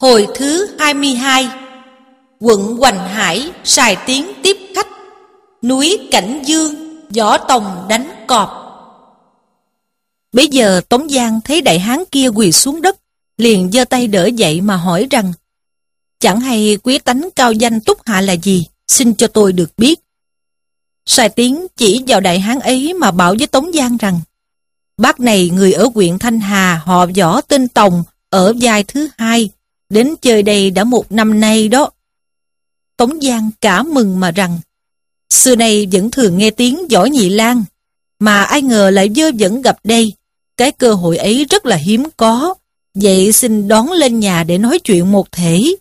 Hồi thứ 22. Quận Hoành Hải Sài Tiến tiếp khách. Núi Cảnh Dương Võ Tòng đánh cọp. Bấy giờ Tống Giang thấy đại hán kia quỳ xuống đất, liền giơ tay đỡ dậy mà hỏi rằng: chẳng hay quý tánh cao danh túc hạ là gì, xin cho tôi được biết. Sài Tiến chỉ vào đại hán ấy mà bảo với Tống Giang rằng: bác này người ở huyện Thanh Hà, họ Võ tên Tòng, ở vai thứ 2, đến chơi đây đã 1 năm nay đó. Tống Giang cả mừng mà rằng: xưa nay vẫn thường nghe tiếng Võ Nhị Lang, mà ai ngờ lại vơ vẩn gặp đây. Cái cơ hội ấy rất là hiếm có, vậy xin đón lên nhà để nói chuyện một thể.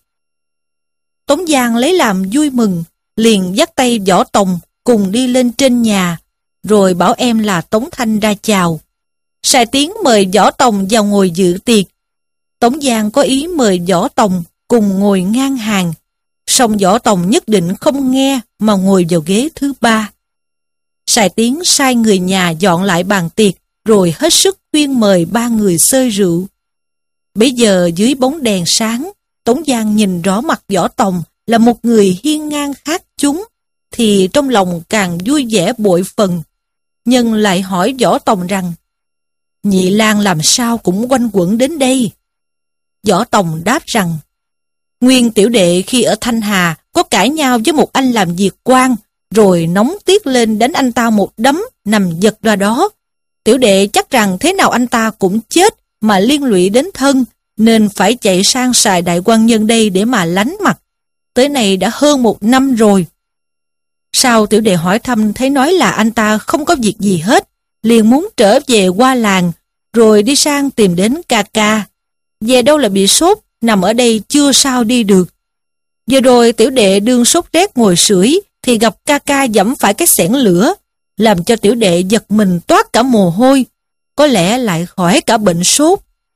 Tống Giang lấy làm vui mừng, liền dắt tay Võ Tòng cùng đi lên trên nhà, rồi bảo em là Tống Thanh ra chào. Sài Tiến mời Võ Tòng vào ngồi dự tiệc. Tống Giang có ý mời Võ Tòng cùng ngồi ngang hàng, song Võ Tòng nhất định không nghe mà ngồi vào ghế thứ 3. Sài Tiến sai người nhà dọn lại bàn tiệc, rồi hết sức khuyên mời 3 người xơi rượu. Bấy giờ dưới bóng đèn sáng, Tống Giang nhìn rõ mặt Võ Tòng là một người hiên ngang khác chúng, thì trong lòng càng vui vẻ bội phần. Nhưng lại hỏi Võ Tòng rằng: Nhị Lang làm sao cũng quanh quẩn đến đây? Võ Tòng đáp rằng: nguyên tiểu đệ khi ở Thanh Hà có cãi nhau với một anh làm việc quan, rồi nóng tiết lên đánh anh ta một đấm nằm giật ra đó. Tiểu đệ chắc rằng thế nào anh ta cũng chết mà liên lụy đến thân, nên phải chạy sang Sài Đại Quan Nhân đây để mà lánh mặt. Tới nay đã hơn 1 năm rồi. Sau tiểu đệ hỏi thăm thấy nói là anh ta không có việc gì hết, liền muốn trở về qua làng, rồi đi sang tìm đến ca ca. Về đâu là bị sốt, nằm ở đây chưa sao đi được. Vừa rồi tiểu đệ đương sốt rét ngồi sưởi thì gặp ca ca giẫm phải cái xẻng lửa, làm cho tiểu đệ giật mình toát cả mồ hôi, có lẽ lại khỏi cả bệnh sốt.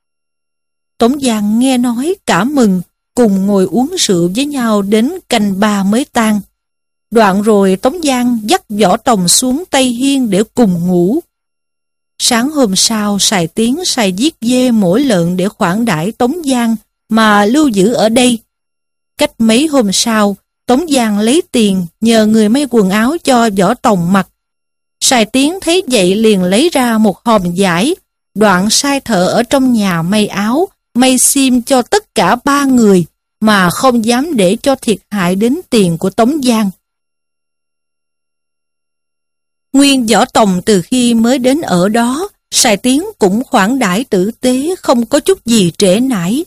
Tống Giang nghe nói cả mừng, cùng ngồi uống rượu với nhau đến canh 3 mới tan. Đoạn rồi Tống Giang dắt Võ Tòng xuống Tây Hiên để cùng ngủ. Sáng hôm sau, Sài Tiến sai giết dê mổ lợn để khoản đãi Tống Giang mà lưu giữ ở đây. Cách mấy hôm sau, Tống Giang lấy tiền nhờ người may quần áo cho Võ Tòng mặc. Sài Tiến thấy vậy liền lấy ra một hòm vải, đoạn sai thợ ở trong nhà may áo, may xiêm cho tất cả 3 người, mà không dám để cho thiệt hại đến tiền của Tống Giang. Nguyên Võ Tòng từ khi mới đến ở đó, Sài Tiến cũng khoản đãi tử tế, không có chút gì trễ nải.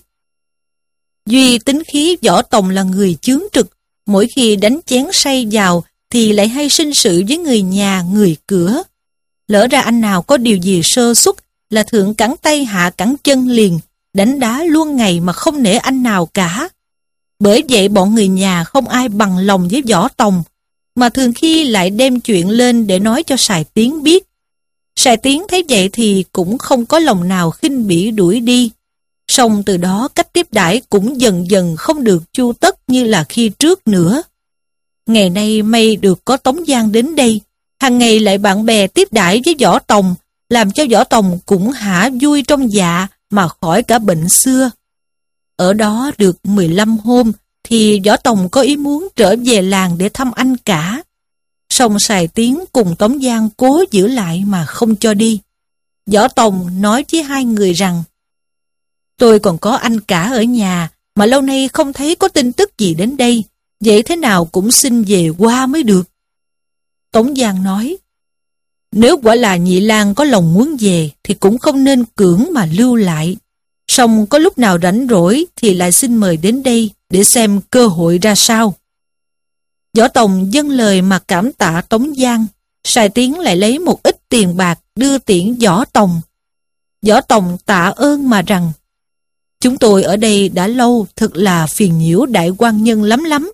Duy tính khí Võ Tòng là người chướng trực, mỗi khi đánh chén say vào thì lại hay sinh sự với người nhà, người cửa. Lỡ ra anh nào có điều gì sơ suất là thượng cẳng tay hạ cẳng chân liền, đánh đá luôn ngày mà không nể anh nào cả. Bởi vậy bọn người nhà không ai bằng lòng với Võ Tòng, mà thường khi lại đem chuyện lên để nói cho Sài Tiến biết. Sài Tiến thấy vậy thì cũng không có lòng nào khinh bỉ đuổi đi. Song từ đó cách tiếp đãi cũng dần dần không được chu tất như là khi trước nữa. Ngày nay may được có Tống Giang đến đây, hàng ngày lại bạn bè tiếp đãi với Võ Tòng, làm cho Võ Tòng cũng hả vui trong dạ mà khỏi cả bệnh xưa. Ở đó được 15 hôm thì Võ Tòng có ý muốn trở về làng để thăm anh cả. Song Sài Tiến cùng Tống Giang cố giữ lại mà không cho đi. Võ Tòng nói với 2 người rằng: tôi còn có anh cả ở nhà, mà lâu nay không thấy có tin tức gì đến đây, vậy thế nào cũng xin về qua mới được. Tống Giang nói: nếu quả là Nhị Lang có lòng muốn về thì cũng không nên cưỡng mà lưu lại. Song có lúc nào rảnh rỗi thì lại xin mời đến đây để xem cơ hội ra sao. Võ Tòng dâng lời mà cảm tạ Tống Giang. Sài Tiến lại lấy một ít tiền bạc đưa tiễn Võ Tòng. Võ Tòng tạ ơn mà rằng: chúng tôi ở đây đã lâu, thật là phiền nhiễu đại quan nhân lắm lắm.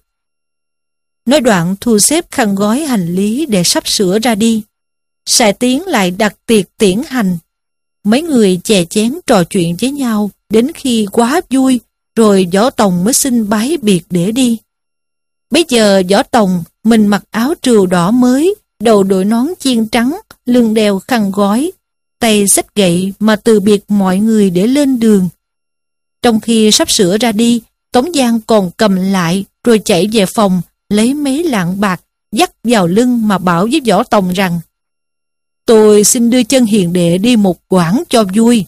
Nói đoạn thu xếp khăn gói hành lý để sắp sửa ra đi. Sài Tiến lại đặt tiệc tiễn hành. Mấy người chè chén trò chuyện với nhau đến khi quá vui, rồi Võ Tòng mới xin bái biệt để đi. Bây giờ Võ Tòng mình mặc áo trừu đỏ mới, đầu đội nón chiên trắng, lưng đeo khăn gói, tay xách gậy mà từ biệt mọi người để lên đường. Trong khi sắp sửa ra đi, Tống Giang còn cầm lại rồi chạy về phòng lấy mấy lạng bạc dắt vào lưng mà bảo với Võ Tòng rằng: "Tôi xin đưa chân hiền đệ đi một quãng cho vui."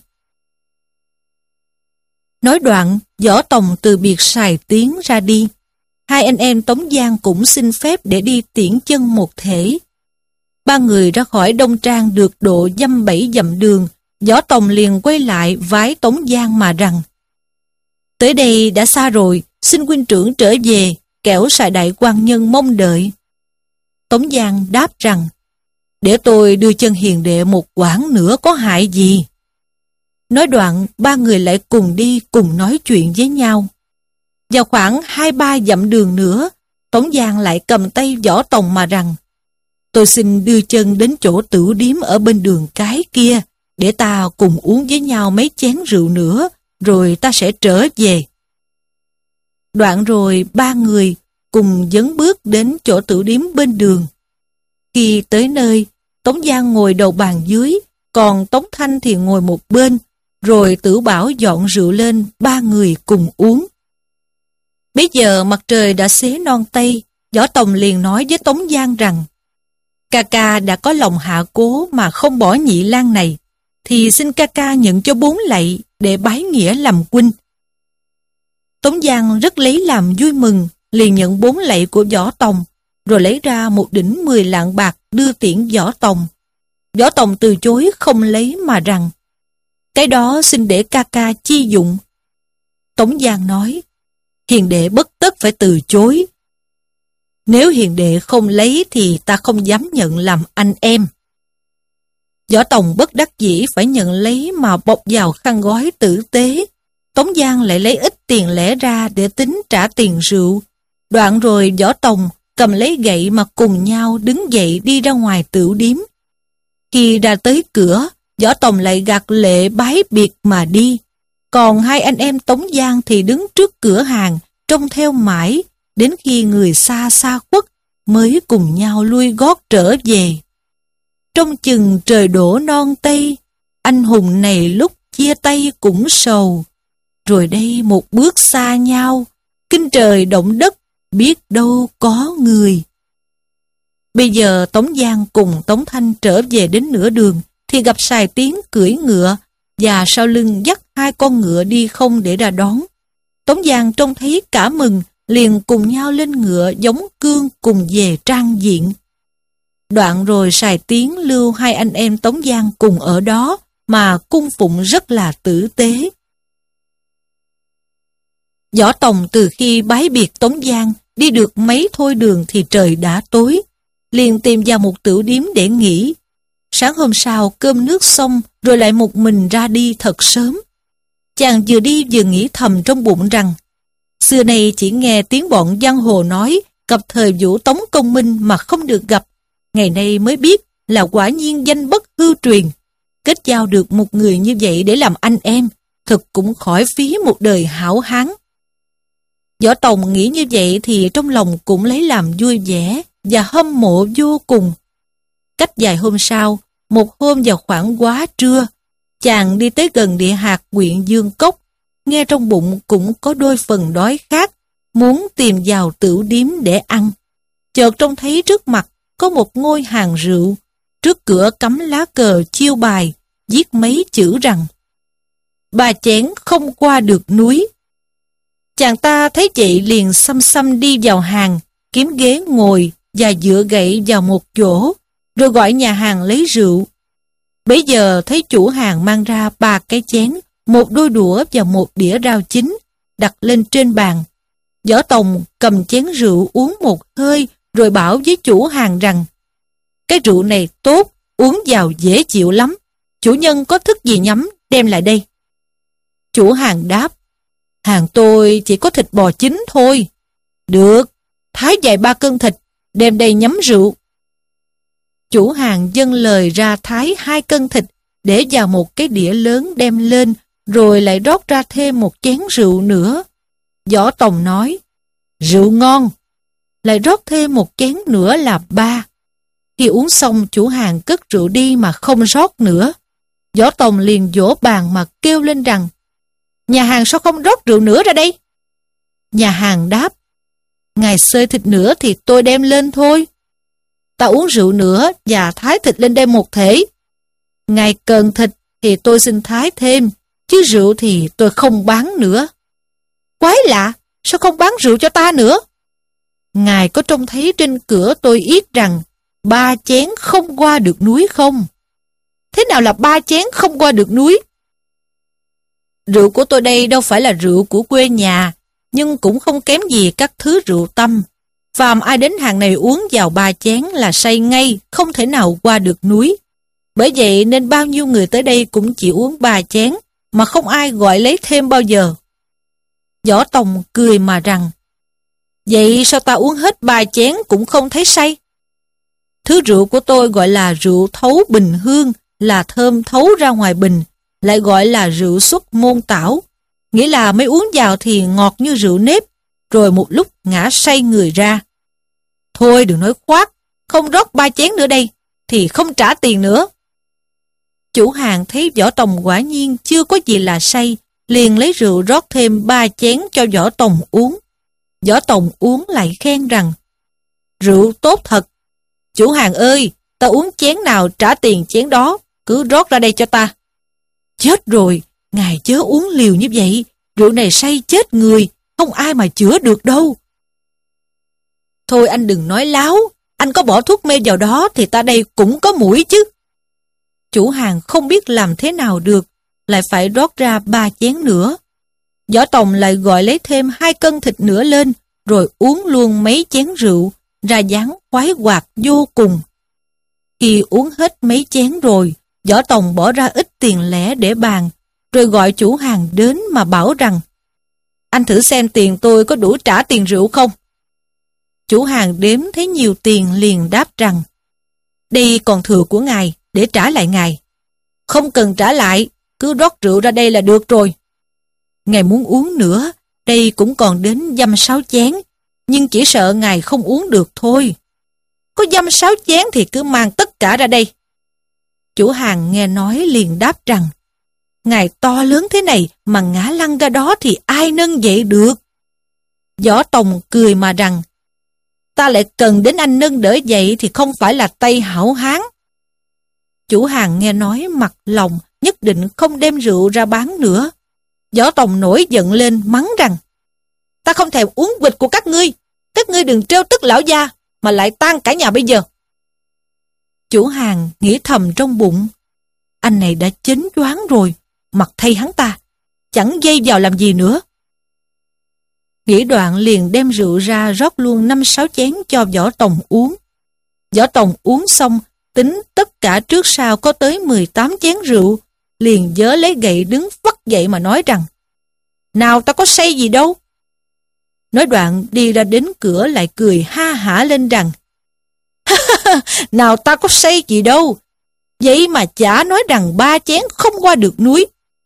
Nói đoạn, Võ Tòng từ biệt Sài Tiến ra đi. Hai anh em Tống Giang cũng xin phép để đi tiễn chân một thể. Ba người ra khỏi Đông Trang được độ dăm 7 dặm đường, Võ Tòng liền quay lại vái Tống Giang mà rằng: "Tới đây đã xa rồi, xin huynh trưởng trở về, kẻo Sài đại quan nhân mong đợi." Tống Giang đáp rằng: "Để tôi đưa chân hiền đệ một quãng nữa có hại gì?" Nói đoạn, ba người lại cùng đi cùng nói chuyện với nhau. Vào khoảng 2-3 dặm đường nữa, Tống Giang lại cầm tay Võ Tòng mà rằng: "Tôi xin đưa chân đến chỗ tửu điếm ở bên đường cái kia, để ta cùng uống với nhau mấy chén rượu nữa, rồi ta sẽ trở về." Đoạn rồi ba người cùng dấn bước đến chỗ tửu điếm bên đường. Khi tới nơi, Tống Giang ngồi đầu bàn dưới, còn Tống Thanh thì ngồi một bên, rồi Tử Bảo dọn rượu lên, ba người cùng uống. Bây giờ mặt trời đã xế non tây, Võ Tòng liền nói với Tống Giang rằng: "Ca ca đã có lòng hạ cố mà không bỏ Nhị Lang này, thì xin ca ca nhận cho 4 lạy để bái nghĩa làm huynh." Tống Giang rất lấy làm vui mừng, liền nhận 4 lạy của Võ Tòng, rồi lấy ra một đỉnh 10 lạng bạc đưa tiễn Võ Tòng. Võ Tòng từ chối không lấy mà rằng: "Cái đó xin để ca ca chi dụng." Tống Giang nói: "Hiền đệ bất tất phải từ chối. Nếu hiền đệ không lấy thì ta không dám nhận làm anh em." Võ Tòng bất đắc dĩ phải nhận lấy mà bọc vào khăn gói tử tế. Tống Giang lại lấy ít tiền lẻ ra để tính trả tiền rượu. Đoạn rồi Võ Tòng cầm lấy gậy mà cùng nhau đứng dậy đi ra ngoài tửu điếm. Khi ra tới cửa, Võ Tòng lại gạt lệ bái biệt mà đi. Còn hai anh em Tống Giang thì đứng trước cửa hàng, trông theo mãi, đến khi người xa xa khuất, mới cùng nhau lui gót trở về. Trong chừng trời đổ non tây, anh hùng này lúc chia tay cũng sầu. Rồi đây một bước xa nhau, kinh trời động đất, biết đâu có người. Bây giờ Tống Giang cùng Tống Thanh trở về đến nửa đường, thì gặp Sài Tiến cưỡi ngựa, và sau lưng dắt 2 con ngựa đi không để ra đón. Tống Giang trông thấy cả mừng, liền cùng nhau lên ngựa giống cương cùng về trang diện. Đoạn rồi Sài Tiến lưu hai anh em Tống Giang cùng ở đó, mà cung phụng rất là tử tế. Võ Tòng từ khi bái biệt Tống Giang, đi được mấy thôi đường thì trời đã tối, liền tìm vào một tửu điếm để nghỉ. Sáng hôm sau cơm nước xong rồi lại một mình ra đi thật sớm. Chàng vừa đi vừa nghĩ thầm trong bụng rằng: xưa nay chỉ nghe tiếng bọn giang hồ nói cập thời Vũ Tống Công Minh mà không được gặp, ngày nay mới biết là quả nhiên danh bất hư truyền. Kết giao được một người như vậy để làm anh em, thực cũng khỏi phí một đời hảo hán. Võ Tòng nghĩ như vậy thì trong lòng cũng lấy làm vui vẻ và hâm mộ vô cùng. Cách vài hôm sau, một hôm vào khoảng quá trưa, chàng đi tới gần địa hạt huyện Dương Cốc, nghe trong bụng cũng có đôi phần đói khát, muốn tìm vào tửu điếm để ăn. Chợt trông thấy trước mặt có một ngôi hàng rượu, trước cửa cắm lá cờ chiêu bài, viết mấy chữ rằng: "Ba chén không qua được núi." Chàng ta thấy vậy liền xăm xăm đi vào hàng, kiếm ghế ngồi và dựa gậy vào một chỗ, rồi gọi nhà hàng lấy rượu. Bấy giờ thấy chủ hàng mang ra 3 cái chén, một đôi đũa và một đĩa rau chín, đặt lên trên bàn. Võ Tòng cầm chén rượu uống một hơi, rồi bảo với chủ hàng rằng: "Cái rượu này tốt, uống vào dễ chịu lắm. Chủ nhân có thức gì nhắm, đem lại đây." Chủ hàng đáp: "Hàng tôi chỉ có thịt bò chín thôi." "Được, thái vài 3 cân thịt, đem đây nhắm rượu." Chủ hàng dâng lời ra thái 2 cân thịt, để vào một cái đĩa lớn đem lên, rồi lại rót ra thêm một chén rượu nữa. Võ Tòng nói: "Rượu ngon." Lại rót thêm một chén nữa là 3. Khi uống xong, chủ hàng cất rượu đi mà không rót nữa. Võ Tòng liền vỗ bàn mà kêu lên rằng: "Nhà hàng sao không rót rượu nữa ra đây?" Nhà hàng đáp, ngài xơi thịt nữa thì tôi đem lên thôi. Ta uống rượu nữa và thái thịt lên đây một thể. Ngài cần thịt thì tôi xin thái thêm, chứ rượu thì tôi không bán nữa. Quái lạ, sao không bán rượu cho ta nữa? Ngài có trông thấy trên cửa tôi yết rằng 3 chén không qua được núi không? Thế nào là 3 chén không qua được núi? Rượu của tôi đây đâu phải là rượu của quê nhà, nhưng cũng không kém gì các thứ rượu tăm. Phàm ai đến hàng này uống vào 3 chén là say ngay, không thể nào qua được núi. Bởi vậy nên bao nhiêu người tới đây cũng chỉ uống 3 chén, mà không ai gọi lấy thêm bao giờ. Võ Tòng cười mà rằng, vậy sao ta uống hết 3 chén cũng không thấy say? Thứ rượu của tôi gọi là rượu thấu bình hương, là thơm thấu ra ngoài bình, lại gọi là rượu xuất môn tảo, nghĩa là mới uống vào thì ngọt như rượu nếp, rồi một lúc ngã say người ra. Thôi đừng nói khoác, không rót 3 chén nữa đây, thì không trả tiền nữa. Chủ hàng thấy Võ Tòng quả nhiên chưa có gì là say, liền lấy rượu rót thêm 3 chén cho Võ Tòng uống. Võ Tòng uống lại khen rằng, rượu tốt thật. Chủ hàng ơi, ta uống chén nào trả tiền chén đó, cứ rót ra đây cho ta. Chết rồi, ngài chớ uống liều như vậy, rượu này say chết người, không ai mà chữa được đâu. Thôi anh đừng nói láo, anh có bỏ thuốc mê vào đó thì ta đây cũng có mũi chứ. Chủ hàng không biết làm thế nào được, lại phải rót ra 3 chén nữa. Võ Tòng lại gọi lấy thêm 2 cân thịt nữa lên, rồi uống luôn mấy chén rượu, ra dáng khoái hoạt vô cùng. Khi uống hết mấy chén rồi, Võ Tòng bỏ ra ít tiền lẻ để bàn, rồi gọi chủ hàng đến mà bảo rằng, anh thử xem tiền tôi có đủ trả tiền rượu không? Chủ hàng đếm thấy nhiều tiền liền đáp rằng, đây còn thừa của ngài, để trả lại ngài. Không cần trả lại, cứ rót rượu ra đây là được rồi. Ngài muốn uống nữa, đây cũng còn đến 5-6 chén, nhưng chỉ sợ ngài không uống được thôi. Có 5-6 chén thì cứ mang tất cả ra đây. Chủ hàng nghe nói liền đáp rằng, ngài to lớn thế này mà ngã lăn ra đó thì ai nâng dậy được? Võ Tòng cười mà rằng, ta lại cần đến anh nâng đỡ dậy thì không phải là tay hảo hán. Chủ hàng nghe nói mặt lòng, nhất định không đem rượu ra bán nữa. Võ Tòng nổi giận lên mắng rằng, ta không thèm uống quịch của các ngươi đừng trêu tức lão gia, mà lại tan cả nhà bây giờ. Chủ hàng nghĩ thầm trong bụng, anh này đã chến choáng rồi, mặc thay hắn ta, chẳng dây vào làm gì nữa. Nghĩ đoạn liền đem rượu ra rót luôn 5-6 chén cho Võ Tòng uống. Võ Tòng uống xong, tính tất cả trước sau có tới 18 chén rượu, liền vớ lấy gậy đứng phắt dậy mà nói rằng, nào ta có say gì đâu. Nói đoạn đi ra đến cửa lại cười ha hả lên rằng, nào ta có say gì đâu, vậy mà chả nói rằng 3 chén không qua được núi.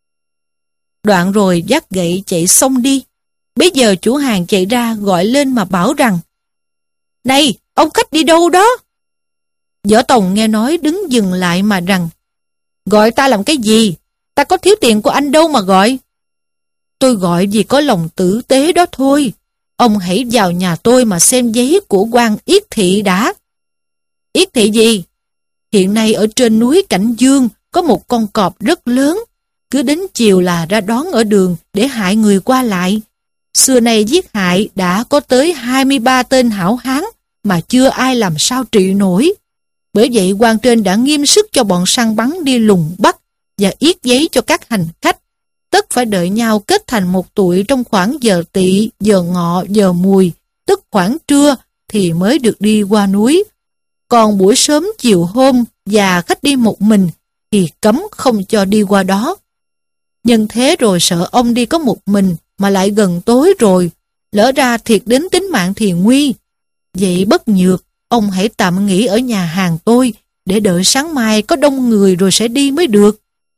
Đoạn rồi vác gậy chạy xông đi. Bây giờ chủ hàng chạy ra gọi lên mà bảo rằng, này, ông khách đi đâu đó? Võ Tòng nghe nói đứng dừng lại mà rằng, gọi ta làm cái gì? Ta có thiếu tiền của anh đâu mà gọi. Tôi gọi vì có lòng tử tế đó thôi. Ông hãy vào nhà tôi mà xem giấy của quan Yết Thị đã. Yết Thị gì? Hiện nay ở trên núi Cảnh Dương có một con cọp rất lớn, cứ đến chiều là ra đón ở đường để hại người qua lại. Xưa nay giết hại đã có tới 23 tên hảo hán mà chưa ai làm sao trị nổi. Bởi vậy quan trên đã nghiêm sức cho bọn săn bắn đi lùng bắt và yết giấy cho các hành khách. Tất phải đợi nhau kết thành một tụi trong khoảng giờ Tỵ, giờ Ngọ, giờ Mùi, tức khoảng trưa thì mới được đi qua núi. Còn buổi sớm chiều hôm và khách đi một mình thì cấm không cho đi qua đó. Nhân thế rồi sợ ông đi có một mình mà lại gần tối rồi, lỡ ra thiệt đến tính mạng thì nguy. Vậy bất nhược, ông hãy tạm nghỉ ở nhà hàng tôi để đợi sáng mai có đông người rồi sẽ đi mới được.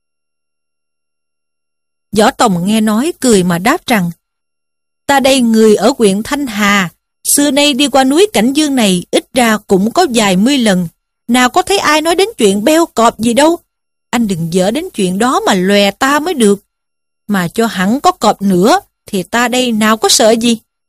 Võ Tòng nghe nói cười mà đáp rằng, ta đây người ở huyện Thanh Hà, xưa nay đi qua núi Cảnh Dương này ít ra cũng có vài 10 lần, nào có thấy ai nói đến chuyện beo cọp gì đâu. Anh đừng dở đến chuyện đó mà lòe ta mới được. Mà cho hẳn có cọp nữa thì ta đây nào có sợ gì.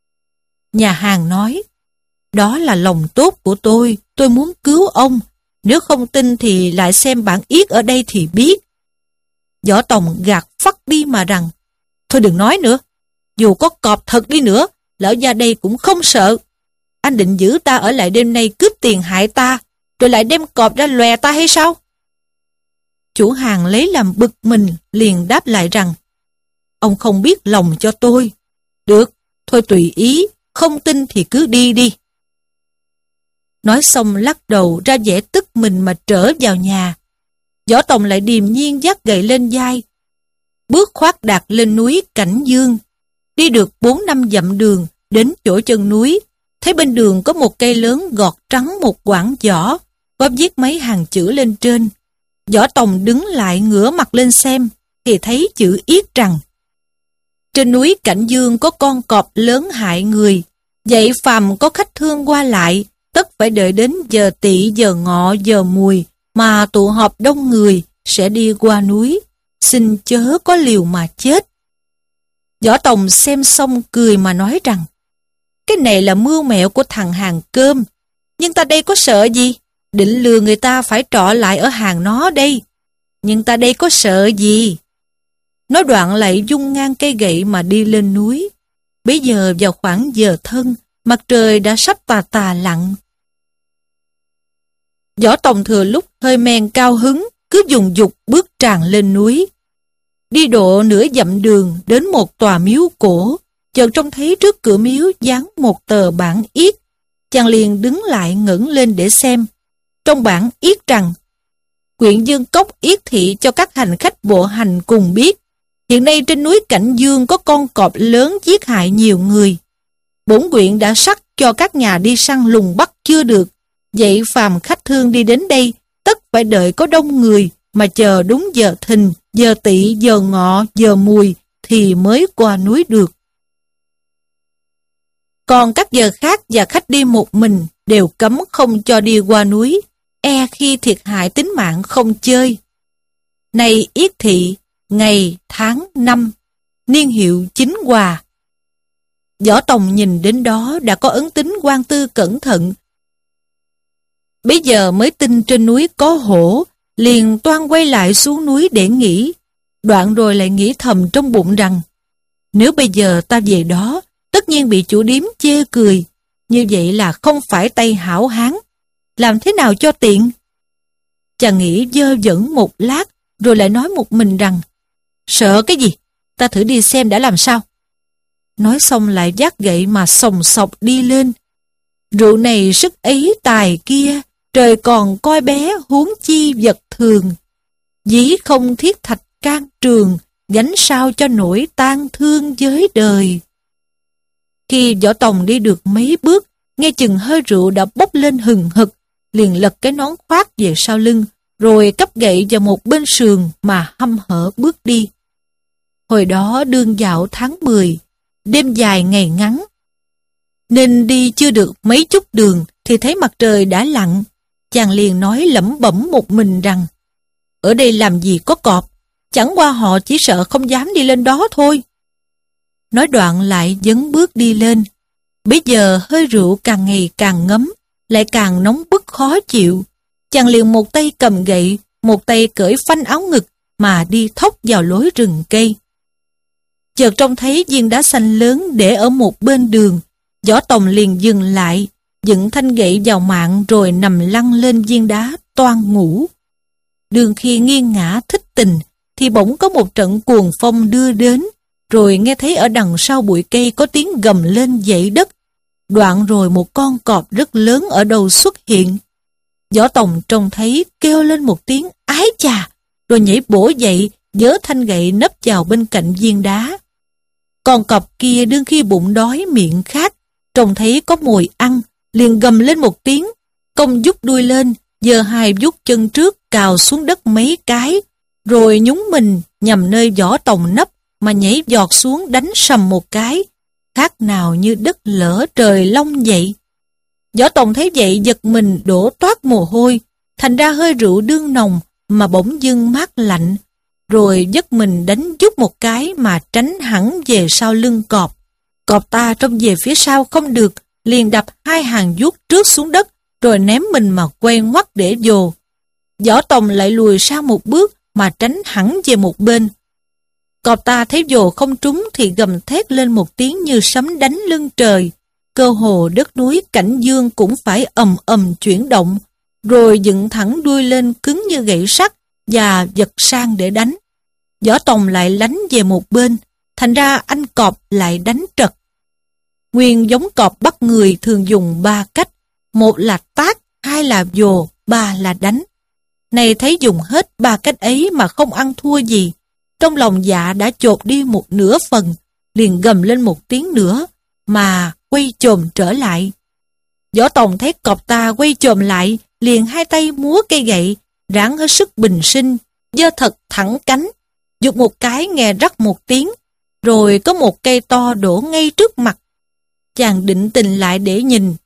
Nhà hàng nói, đó là lòng tốt của tôi muốn cứu ông. Nếu không tin thì lại xem bản yết ở đây thì biết. Võ Tòng gạt phắt đi mà rằng, thôi đừng nói nữa, dù có cọp thật đi nữa, lão gia đây cũng không sợ. Anh định giữ ta ở lại đêm nay cướp tiền hại ta, rồi lại đem cọp ra lòe ta hay sao? Chủ hàng lấy làm bực mình, liền đáp lại rằng, ông không biết lòng cho tôi. Được, thôi tùy ý, không tin thì cứ đi đi. Nói xong lắc đầu ra vẻ tức mình mà trở vào nhà. Võ Tòng lại điềm nhiên vác gậy lên vai, bước khoác đạc lên núi Cảnh Dương. Đi được 4-5 dặm đường, đến chỗ chân núi, thấy bên đường có một cây lớn gọt trắng một quảng vỏ, có viết mấy hàng chữ lên trên. Võ Tòng đứng lại ngửa mặt lên xem, thì thấy chữ yết rằng, trên núi Cảnh Dương có con cọp lớn hại người, vậy phàm có khách thương qua lại, tất phải đợi đến giờ tỵ, giờ ngọ, giờ mùi, mà tụ họp đông người, sẽ đi qua núi, xin chớ có liều mà chết. Võ Tòng xem xong cười mà nói rằng, cái này là mưu mẹo của thằng hàng cơm, nhưng ta đây có sợ gì, định lừa người ta phải trọ lại ở hàng nó đây, nhưng ta đây có sợ gì. Nói đoạn lại dung ngang cây gậy mà đi lên núi. Bấy giờ vào khoảng giờ thân, mặt trời đã sắp tà tà lặn. Võ Tòng thừa lúc hơi men cao hứng, cứ dùng dục bước tràn lên núi. Đi độ nửa dặm đường đến một tòa miếu cổ, chợt trông thấy trước cửa miếu dán một tờ bản yết. Chàng liền đứng lại ngẩng lên để xem. Trong bản yết rằng, quyện Dương Cốc yết thị cho các hành khách bộ hành cùng biết, hiện nay trên núi Cảnh Dương có con cọp lớn giết hại nhiều người. Bổn quyện đã sắc cho các nhà đi săn lùng bắt chưa được, vậy phàm khách thương đi đến đây, tất phải đợi có đông người, mà chờ đúng giờ thìn, giờ tỵ, giờ ngọ, giờ mùi, thì mới qua núi được. Còn các giờ khác và khách đi một mình, đều cấm không cho đi qua núi, e khi thiệt hại tính mạng không chơi. Này yết thị, ngày, tháng, năm, niên hiệu Chính Hòa. Võ Tòng nhìn đến đó đã có ấn tính quan tư cẩn thận. Bấy giờ mới tin trên núi có hổ, liền toan quay lại xuống núi để nghỉ. Đoạn rồi lại nghĩ thầm trong bụng rằng, nếu bây giờ ta về đó, tất nhiên bị chủ điếm chê cười. Như vậy là không phải tay hảo hán. Làm thế nào cho tiện? Chàng nghĩ dơ dẩn một lát, rồi lại nói một mình rằng, sợ cái gì? Ta thử đi xem đã làm sao. Nói xong lại vác gậy mà sòng sọc đi lên. Rượu này sức ấy tài kia, trời còn coi bé huống chi vật thường. Dĩ không thiết thạch can trường, gánh sao cho nỗi tan thương với đời. Khi Võ Tòng đi được mấy bước, nghe chừng hơi rượu đã bốc lên hừng hực, liền lật cái nón khoác về sau lưng, rồi cắp gậy vào một bên sườn mà hăm hở bước đi. Hồi đó đương dạo tháng 10, đêm dài ngày ngắn, nên đi chưa được mấy chút đường thì thấy mặt trời đã lặn. Chàng liền nói lẩm bẩm một mình rằng, ở đây làm gì có cọp, chẳng qua họ chỉ sợ không dám đi lên đó thôi. Nói đoạn lại dấn bước đi lên. Bây giờ hơi rượu càng ngày càng ngấm, lại càng nóng bức khó chịu. Chàng liền một tay cầm gậy, một tay cởi phanh áo ngực mà đi thốc vào lối rừng cây. Chợt trông thấy viên đá xanh lớn để ở một bên đường. Võ Tòng liền dừng lại, dựng thanh gậy vào mạng rồi nằm lăn lên viên đá toan ngủ. Đường khi nghiêng ngã thích tình thì bỗng có một trận cuồng phong đưa đến, rồi nghe thấy ở đằng sau bụi cây có tiếng gầm lên dậy đất. Đoạn rồi một con cọp rất lớn ở đầu xuất hiện. Võ Tòng trông thấy kêu lên một tiếng ái chà, rồi nhảy bổ dậy, giơ thanh gậy nấp vào bên cạnh viên đá. Con cọp kia đương khi bụng đói miệng khát, trông thấy có mồi ăn, liền gầm lên một tiếng, cong vút đuôi lên, giơ hai vuốt chân trước cào xuống đất mấy cái, rồi nhúng mình nhằm nơi Võ Tòng nấp mà nhảy giọt xuống đánh sầm một cái, khác nào như đất lở trời long vậy. Võ Tòng thấy vậy giật mình đổ toát mồ hôi, thành ra hơi rượu đương nồng mà bỗng dưng mát lạnh, rồi giật mình đánh vút một cái mà tránh hẳn về sau lưng cọp. Cọp ta trông về phía sau không được, liền đập hai hàng vuốt trước xuống đất, rồi ném mình mà quay ngoắt để vồ. Võ Tòng lại lùi sang một bước mà tránh hẳn về một bên. Cọp ta thấy vồ không trúng thì gầm thét lên một tiếng như sấm đánh lưng trời. Cơ hồ đất núi Cảnh Dương cũng phải ầm ầm chuyển động, rồi dựng thẳng đuôi lên cứng như gậy sắt và giật sang để đánh. Võ Tòng lại lánh về một bên, thành ra anh cọp lại đánh trật. Nguyên giống cọp bắt người thường dùng 3 cách, một là tát, hai là vồ, ba là đánh. Này thấy dùng hết 3 cách ấy mà không ăn thua gì, trong lòng dạ đã chột đi một nửa phần, liền gầm lên một tiếng nữa, mà quay chồm trở lại. Võ Tòng thấy cọp ta quay chồm lại, liền hai tay múa cây gậy, ráng hết sức bình sinh, giơ thật thẳng cánh, giục một cái nghe rắc một tiếng, rồi có một cây to đổ ngay trước mặt. Chàng định tình lại để nhìn,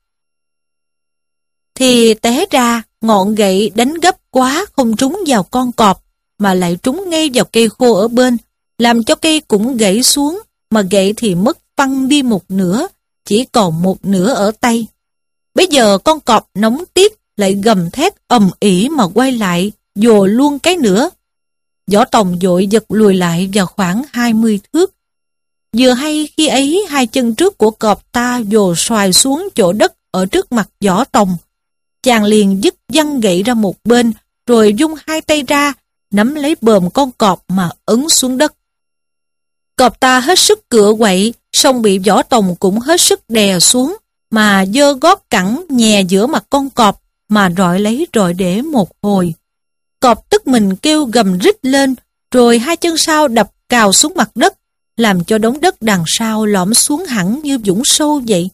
thì té ra ngọn gậy đánh gấp quá không trúng vào con cọp, mà lại trúng ngay vào cây khô ở bên, làm cho cây cũng gãy xuống, mà gậy thì mất phăng đi một nửa, chỉ còn một nửa ở tay. Bây giờ con cọp nóng tiếc lại gầm thét ầm ĩ mà quay lại, vồ luôn cái nữa. Võ Tòng vội giật lùi lại vào khoảng 20 thước. Vừa hay khi ấy hai chân trước của cọp ta vồ xoài xuống chỗ đất ở trước mặt Võ Tòng. Chàng liền dứt văng gậy ra một bên, rồi vung hai tay ra, nắm lấy bờm con cọp mà ấn xuống đất. Cọp ta hết sức cựa quậy, song bị Võ Tòng cũng hết sức đè xuống, mà giơ gót cẳng nhè giữa mặt con cọp mà rọi lấy rọi để một hồi. Cọp tức mình kêu gầm rít lên, rồi hai chân sau đập cào xuống mặt đất, làm cho đống đất đằng sau lõm xuống hẳn như vũng sâu vậy.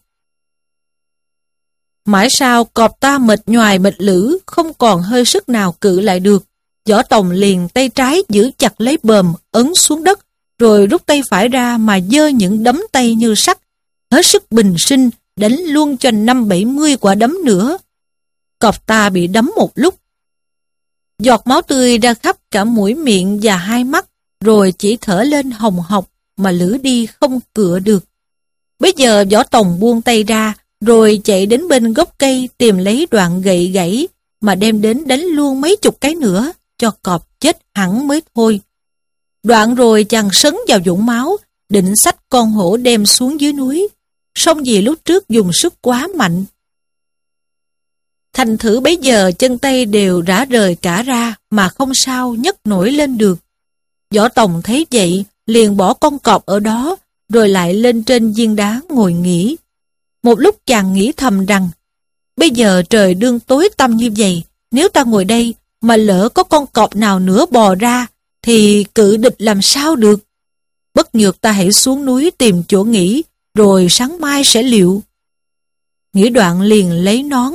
Mãi sau cọp ta mệt nhoài mệt lử, không còn hơi sức nào cự lại được. Võ Tòng liền tay trái giữ chặt lấy bờm ấn xuống đất, rồi rút tay phải ra mà giơ những đấm tay như sắt, hết sức bình sinh đánh luôn cho 50-70 quả đấm nữa. Cọp ta bị đấm một lúc, giọt máu tươi ra khắp cả mũi miệng và hai mắt, rồi chỉ thở lên hồng hộc mà lử đi không cựa được. Bây giờ Võ Tòng buông tay ra, rồi chạy đến bên gốc cây tìm lấy đoạn gậy gãy mà đem đến đánh luôn mấy chục cái nữa, cho cọp chết hẳn mới thôi. Đoạn rồi chàng sấn vào vũng máu, định xách con hổ đem xuống dưới núi, song vì lúc trước dùng sức quá mạnh. Thành thử bấy giờ chân tay đều rã rời cả ra mà không sao nhấc nổi lên được. Võ Tòng thấy vậy, liền bỏ con cọp ở đó, rồi lại lên trên viên đá ngồi nghỉ. Một lúc chàng nghĩ thầm rằng, bây giờ trời đương tối tăm như vậy, nếu ta ngồi đây mà lỡ có con cọp nào nữa bò ra, thì cự địch làm sao được. Bất nhược ta hãy xuống núi tìm chỗ nghỉ, rồi sáng mai sẽ liệu. Nghĩ đoạn liền lấy nón,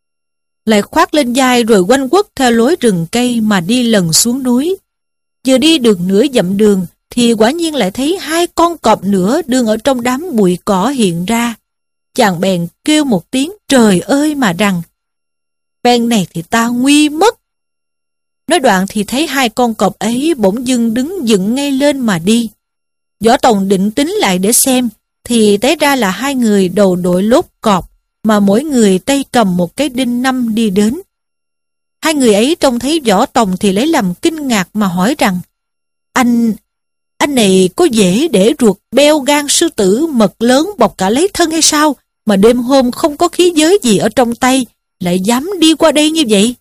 lại khoác lên vai rồi quanh quất theo lối rừng cây mà đi lần xuống núi. Vừa đi được nửa dặm đường, thì quả nhiên lại thấy hai con cọp nữa đương ở trong đám bụi cỏ hiện ra. Chàng bèn kêu một tiếng trời ơi mà rằng, phen này thì ta nguy mất. Nói đoạn thì thấy hai con cọp ấy bỗng dưng đứng dựng ngay lên mà đi. Võ Tòng định tính lại để xem, thì té ra là hai người đầu đội lốt cọp, mà mỗi người tay cầm một cái đinh năm đi đến. Hai người ấy trông thấy Võ Tòng thì lấy làm kinh ngạc mà hỏi rằng, anh này có dễ để ruột beo gan sư tử mật lớn bọc cả lấy thân hay sao, mà đêm hôm không có khí giới gì ở trong tay, lại dám đi qua đây như vậy?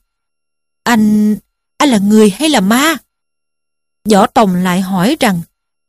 Anh là người hay là ma? Võ Tòng lại hỏi rằng,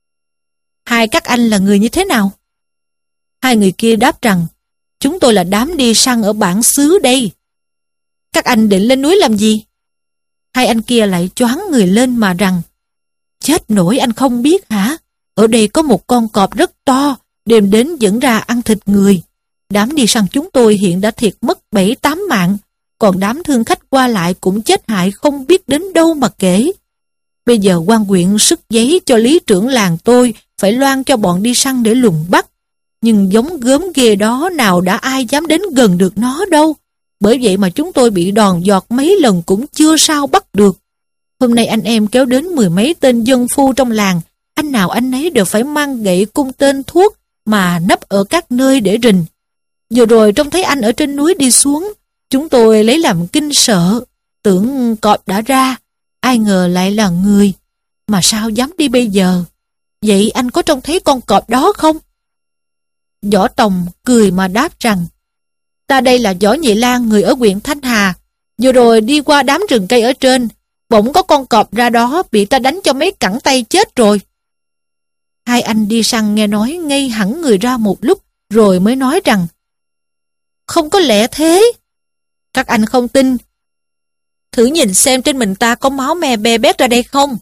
hai các anh là người như thế nào? Hai người kia đáp rằng, chúng tôi là đám đi săn ở bản xứ đây. Các anh định lên núi làm gì? Hai anh kia lại choáng người lên mà rằng, chết nổi anh không biết hả? Ở đây có một con cọp rất to, đêm đến dẫn ra ăn thịt người. Đám đi săn chúng tôi hiện đã thiệt mất 7-8 mạng, còn đám thương khách qua lại cũng chết hại không biết đến đâu mà kể. Bây giờ quan huyện sức giấy cho lý trưởng làng tôi phải loan cho bọn đi săn để lùng bắt. Nhưng giống gớm ghê đó nào đã ai dám đến gần được nó đâu. Bởi vậy mà chúng tôi bị đòn giọt mấy lần cũng chưa sao bắt được. Hôm nay anh em kéo đến 10 mấy tên dân phu trong làng, anh nào anh nấy đều phải mang gậy cung tên thuốc, mà nấp ở các nơi để rình. Vừa rồi trông thấy anh ở trên núi đi xuống, chúng tôi lấy làm kinh sợ, tưởng cọp đã ra, ai ngờ lại là người. Mà sao dám đi bây giờ? Vậy anh có trông thấy con cọp đó không? Võ Tòng cười mà đáp rằng, ta đây là Võ Nhị Lang, người ở huyện Thanh Hà. Vừa rồi đi qua đám rừng cây ở trên, bỗng có con cọp ra đó, bị ta đánh cho mấy cẳng tay chết rồi. Hai anh đi săn nghe nói ngây hẳn người ra một lúc, rồi mới nói rằng, không có lẽ thế. Các anh không tin, thử nhìn xem trên mình ta có máu me be bét ra đây không?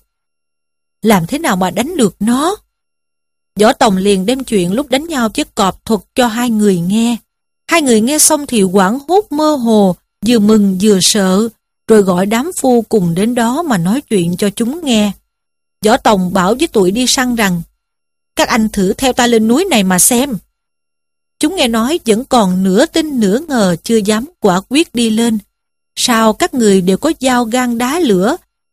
Làm thế nào mà đánh được nó? Võ Tòng liền đem chuyện lúc đánh nhau với cọp thuật cho hai người nghe. Hai người nghe xong thì hoảng hốt mơ hồ, vừa mừng vừa sợ, rồi gọi đám phu cùng đến đó mà nói chuyện cho chúng nghe. Võ Tòng bảo với tụi đi săn rằng, các anh thử theo ta lên núi này mà xem. Chúng nghe nói vẫn còn nửa tin nửa ngờ, chưa dám quả quyết đi lên. Sao các người đều có dao gan đá lửa,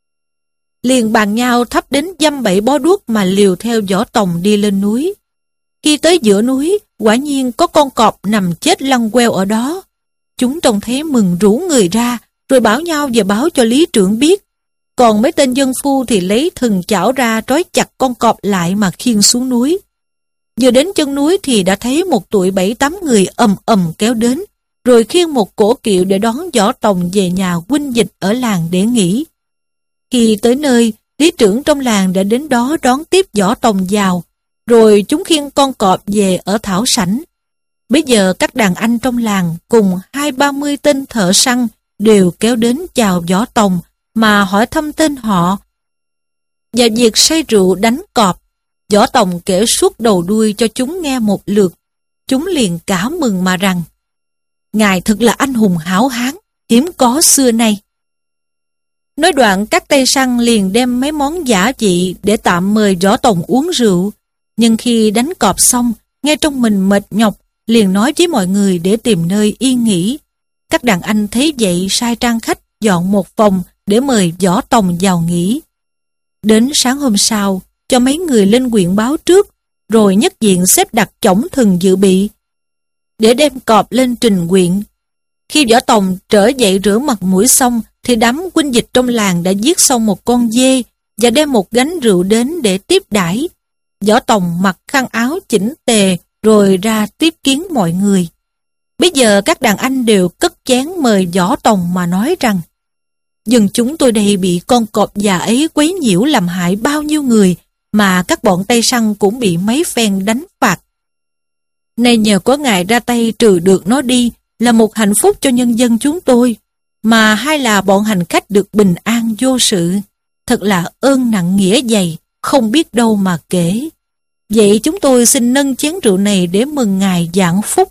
liền bàn nhau thắp đến dăm bảy bó đuốc mà liều theo Võ Tòng đi lên núi. Khi tới giữa núi, quả nhiên có con cọp nằm chết lăn queo ở đó. Chúng trông thấy mừng rủ người ra, rồi bảo nhau về báo cho lý trưởng biết. Còn mấy tên dân phu thì lấy thừng chảo ra trói chặt con cọp lại mà khiêng xuống núi. Vừa đến chân núi thì đã thấy một tụi 7-8 người ầm ầm kéo đến, rồi khiêng một cỗ kiệu để đón Võ Tòng về nhà huynh dịch ở làng để nghỉ. Khi tới nơi, lý trưởng trong làng đã đến đó đón tiếp Võ Tòng vào, rồi chúng khiêng con cọp về ở thảo sảnh. Bây giờ các đàn anh trong làng cùng 20-30 tên thợ săn đều kéo đến chào Võ Tòng mà hỏi thăm tên họ và việc say rượu đánh cọp. Võ Tòng kể suốt đầu đuôi cho chúng nghe một lượt. Chúng liền cả mừng mà rằng, ngài thật là anh hùng hảo hán, hiếm có xưa nay. Nói đoạn các tay săn liền đem mấy món giả vị để tạm mời Võ Tòng uống rượu. Nhưng khi đánh cọp xong, nghe trong mình mệt nhọc, liền nói với mọi người để tìm nơi yên nghỉ. Các đàn anh thấy vậy sai trang khách dọn một phòng để mời Võ Tòng vào nghỉ. Đến sáng hôm sau, cho mấy người lên huyện báo trước, rồi nhất diện xếp đặt chổng thừng dự bị để đem cọp lên trình huyện. Khi Võ Tòng trở dậy rửa mặt mũi xong, thì đám huynh dịch trong làng đã giết xong một con dê và đem một gánh rượu đến để tiếp đãi. Võ Tòng mặc khăn áo chỉnh tề rồi ra tiếp kiến mọi người. Bây giờ các đàn anh đều cất chén mời Võ Tòng mà nói rằng, dân chúng tôi đây bị con cọp già ấy quấy nhiễu làm hại bao nhiêu người, mà các bọn tay săn cũng bị mấy phen đánh phạt. Nay nhờ có ngài ra tay trừ được nó đi là một hạnh phúc cho nhân dân chúng tôi, mà hai là bọn hành khách được bình an vô sự. Thật là ơn nặng nghĩa dày, không biết đâu mà kể. Vậy chúng tôi xin nâng chén rượu này để mừng ngài vạn phúc.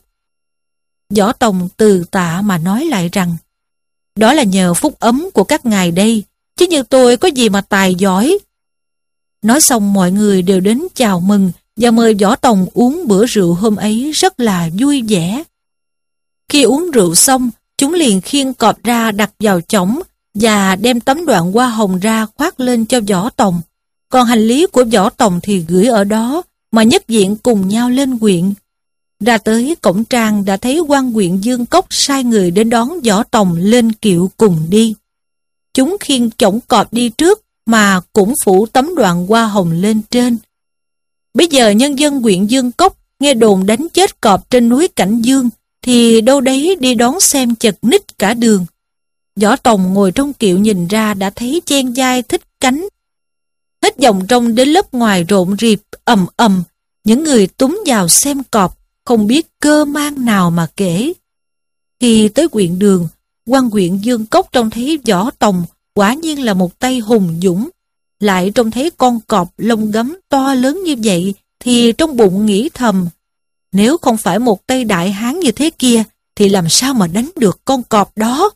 Võ Tòng từ tạ mà nói lại rằng, đó là nhờ phúc ấm của các ngài đây, chứ như tôi có gì mà tài giỏi. Nói xong mọi người đều đến chào mừng và mời Võ Tòng uống bữa rượu hôm ấy rất là vui vẻ. Khi uống rượu xong, chúng liền khiêng cọp ra đặt vào chõng và đem tấm đoạn hoa hồng ra khoác lên cho Võ Tòng. Còn hành lý của Võ Tòng thì gửi ở đó, mà nhất diện cùng nhau lên huyện. Ra tới cổng trang đã thấy quan huyện Dương Cốc sai người đến đón Võ Tòng lên kiệu cùng đi. Chúng khiêng chõng cọp đi trước mà cũng phủ tấm đoạn hoa hồng lên trên. Bây giờ nhân dân huyện Dương Cốc nghe đồn đánh chết cọp trên núi Cảnh Dương thì đâu đấy đi đón xem chật ních cả đường. Võ Tòng ngồi trong kiệu nhìn ra đã thấy chen vai thích cánh. Hết dòng trong đến lớp ngoài rộn rịp ầm ầm, những người túm vào xem cọp, không biết cơ mang nào mà kể. Khi tới huyện đường, quan huyện Dương Cốc trông thấy Võ Tòng quả nhiên là một tay hùng dũng, lại trông thấy con cọp lông gấm to lớn như vậy thì trong bụng nghĩ thầm, nếu không phải một tay đại hán như thế kia thì làm sao mà đánh được con cọp đó.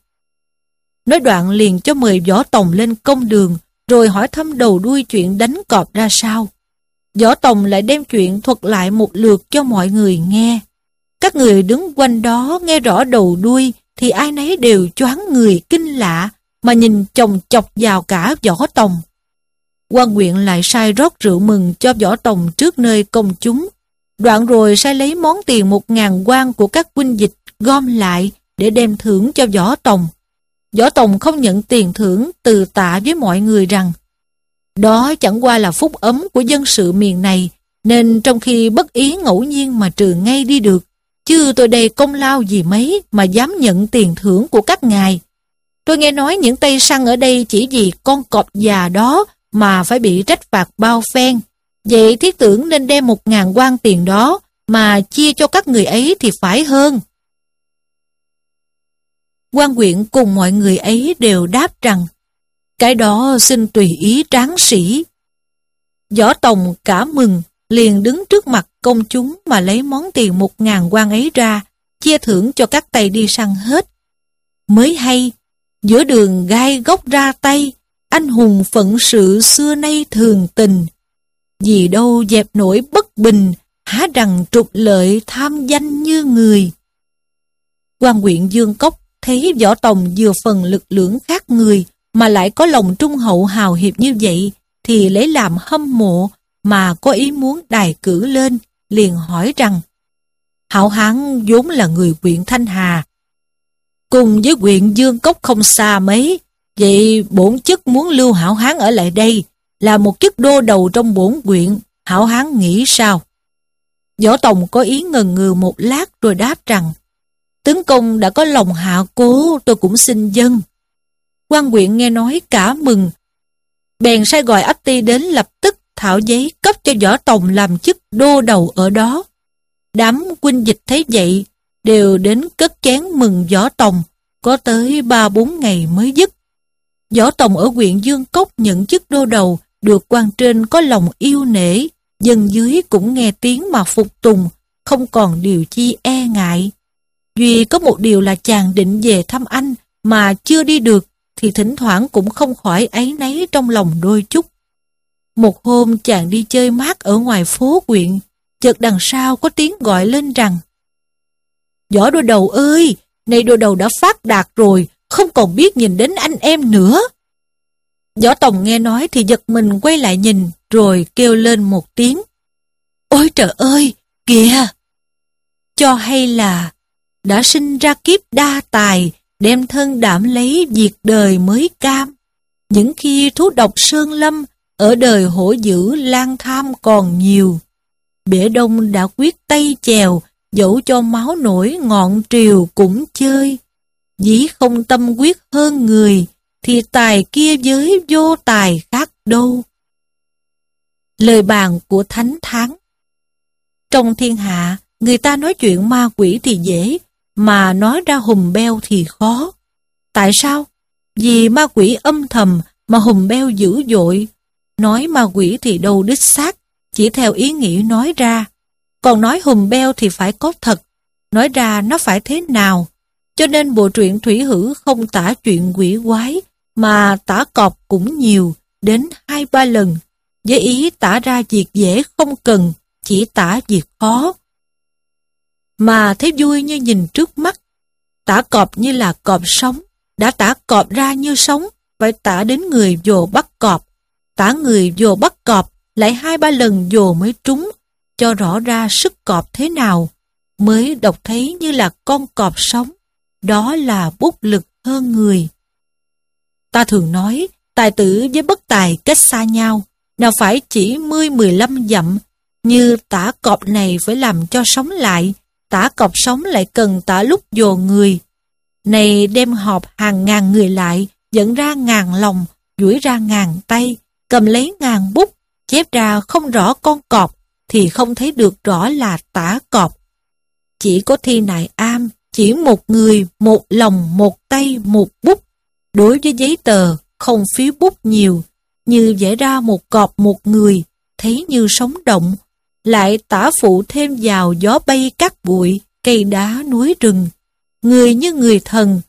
Nói đoạn liền cho mời Võ Tòng lên công đường, rồi hỏi thăm đầu đuôi chuyện đánh cọp ra sao. Võ Tòng lại đem chuyện thuật lại một lượt cho mọi người nghe. Các người đứng quanh đó nghe rõ đầu đuôi thì ai nấy đều choáng người kinh lạ mà nhìn chồng chọc vào cả Võ Tòng. Quan huyện lại sai rót rượu mừng cho Võ Tòng trước nơi công chúng. Đoạn rồi sai lấy món tiền 1.000 quan của các huynh dịch gom lại để đem thưởng cho Võ Tòng. Võ Tòng không nhận tiền thưởng, từ tạ với mọi người rằng đó chẳng qua là phúc ấm của dân sự miền này, nên trong khi bất ý ngẫu nhiên mà trừ ngay đi được, chứ tôi đây công lao gì mấy mà dám nhận tiền thưởng của các ngài. Tôi nghe nói những tay săn ở đây chỉ vì con cọp già đó mà phải bị trách phạt bao phen. Vậy thiết tưởng nên đem 1.000 quan tiền đó mà chia cho các người ấy thì phải hơn. Quan huyện cùng mọi người ấy đều đáp rằng cái đó xin tùy ý tráng sĩ. Võ Tòng cả mừng, liền đứng trước mặt công chúng mà lấy món tiền 1.000 quan ấy ra, chia thưởng cho các tay đi săn hết. Mới hay, giữa đường gai góc ra tay, anh hùng phận sự xưa nay thường tình. Vì đâu dẹp nổi bất bình, há rằng trục lợi tham danh như người. Quan huyện Dương Cốc thấy Võ Tòng vừa phần lực lưỡng khác người, mà lại có lòng trung hậu hào hiệp như vậy, thì lấy làm hâm mộ, mà có ý muốn đài cử lên, liền hỏi rằng Hảo Hán vốn là người huyện Thanh Hà, cùng với huyện Dương Cốc không xa mấy, vậy bổn chức muốn lưu Hảo Hán ở lại đây, là một chức đô đầu trong bổn huyện, Hảo Hán nghĩ sao? Võ Tòng có ý ngần ngừ một lát rồi đáp rằng tướng công đã có lòng hạ cố, tôi cũng xin dâng. Quan huyện nghe nói cả mừng, bèn sai gọi ách ty đến lập tức thảo giấy cấp cho Võ Tòng làm chức đô đầu ở đó. Đám huynh dịch thấy vậy, đều đến cất chén mừng Võ Tòng, có tới 3-4 ngày mới dứt. Võ Tòng ở huyện Dương Cốc nhận chức đô đầu, được quan trên có lòng yêu nể, dân dưới cũng nghe tiếng mà phục tùng, không còn điều chi e ngại. Duy có một điều là chàng định về thăm anh mà chưa đi được, thì thỉnh thoảng cũng không khỏi áy náy trong lòng đôi chút. Một hôm chàng đi chơi mát ở ngoài phố huyện, chợt đằng sau có tiếng gọi lên rằng Võ đô đầu ơi, nay đô đầu đã phát đạt rồi, không còn biết nhìn đến anh em nữa. Võ Tòng nghe nói thì giật mình quay lại nhìn, rồi kêu lên một tiếng Ôi trời ơi, kìa! Cho hay là đã sinh ra kiếp đa tài, đem thân đảm lấy việc đời mới cam. Những khi thú độc sơn lâm, ở đời hổ dữ lang tham còn nhiều. Bể đông đã quyết tay chèo, dẫu cho máu nổi ngọn triều cũng chơi. Dĩ không tâm quyết hơn người, thì tài kia với vô tài khác đâu. Lời bàn của Thánh Thắng. Trong thiên hạ, người ta nói chuyện ma quỷ thì dễ, mà nói ra hùm beo thì khó. Tại sao? Vì ma quỷ âm thầm mà hùm beo dữ dội. Nói ma quỷ thì đâu đích xác, chỉ theo ý nghĩ nói ra. Còn nói hùm beo thì phải có thật, nói ra nó phải thế nào. Cho nên bộ truyện Thủy Hử không tả chuyện quỷ quái, mà tả cọp cũng nhiều, đến 2-3 lần, với ý tả ra việc dễ không cần, chỉ tả việc khó. Mà thấy vui như nhìn trước mắt, tả cọp như là cọp sống, đã tả cọp ra như sống, phải tả đến người vồ bắt cọp, tả người vồ bắt cọp, lại 2-3 lần vồ mới trúng, cho rõ ra sức cọp thế nào, mới đọc thấy như là con cọp sống, đó là bút lực hơn người. Ta thường nói, tài tử với bất tài cách xa nhau, nào phải chỉ 10-15 dặm, như tả cọp này phải làm cho sống lại, tả cọp sống lại cần tả lúc vồ người. Này đem họp hàng ngàn người lại, dẫn ra ngàn lòng, duỗi ra ngàn tay, cầm lấy ngàn bút, chép ra không rõ con cọp, thì không thấy được rõ là tả cọp. Chỉ có Thi Nại Am, chỉ một người, một lòng, một tay, một bút. Đối với giấy tờ, không phiếu bút nhiều, như vẽ ra một cọp một người, thấy như sống động, lại tả phụ thêm vào gió bay cát bụi, cây đá núi rừng, người như người thần.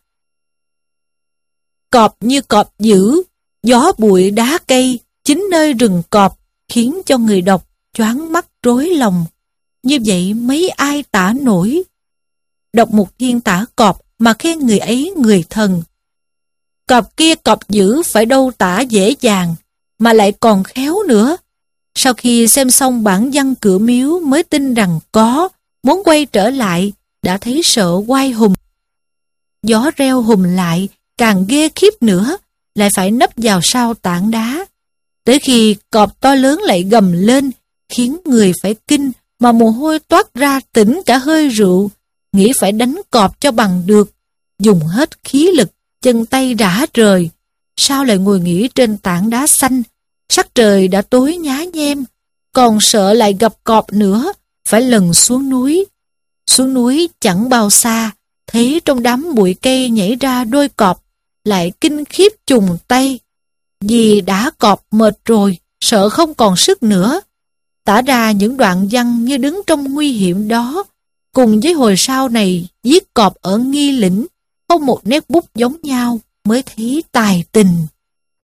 Cọp như cọp dữ, gió bụi đá cây, chính nơi rừng cọp, khiến cho người đọc choáng mắt rối lòng. Như vậy mấy ai tả nổi. Đọc một thiên tả cọp mà khen người ấy người thần. Cọp kia cọp dữ phải đâu tả dễ dàng, mà lại còn khéo nữa. Sau khi xem xong bản văn Cửa Miếu mới tin rằng có, muốn quay trở lại, đã thấy sợ oai hùng. Gió reo hùm lại, càng ghê khiếp nữa, lại phải nấp vào sau tảng đá. Tới khi cọp to lớn lại gầm lên, khiến người phải kinh, mà mồ hôi toát ra tỉnh cả hơi rượu, nghĩ phải đánh cọp cho bằng được, dùng hết khí lực, chân tay rã rời. Sao lại ngồi nghỉ trên tảng đá xanh, sắc trời đã tối nhá nhem, còn sợ lại gặp cọp nữa, phải lần xuống núi. Xuống núi chẳng bao xa, thấy trong đám bụi cây nhảy ra đôi cọp, lại kinh khiếp trùng tay. Vì đã cọp mệt rồi, sợ không còn sức nữa. Tả ra những đoạn văn như đứng trong nguy hiểm đó, cùng với hồi sau này giết cọp ở Nghi Lĩnh, không một nét bút giống nhau, mới thấy tài tình.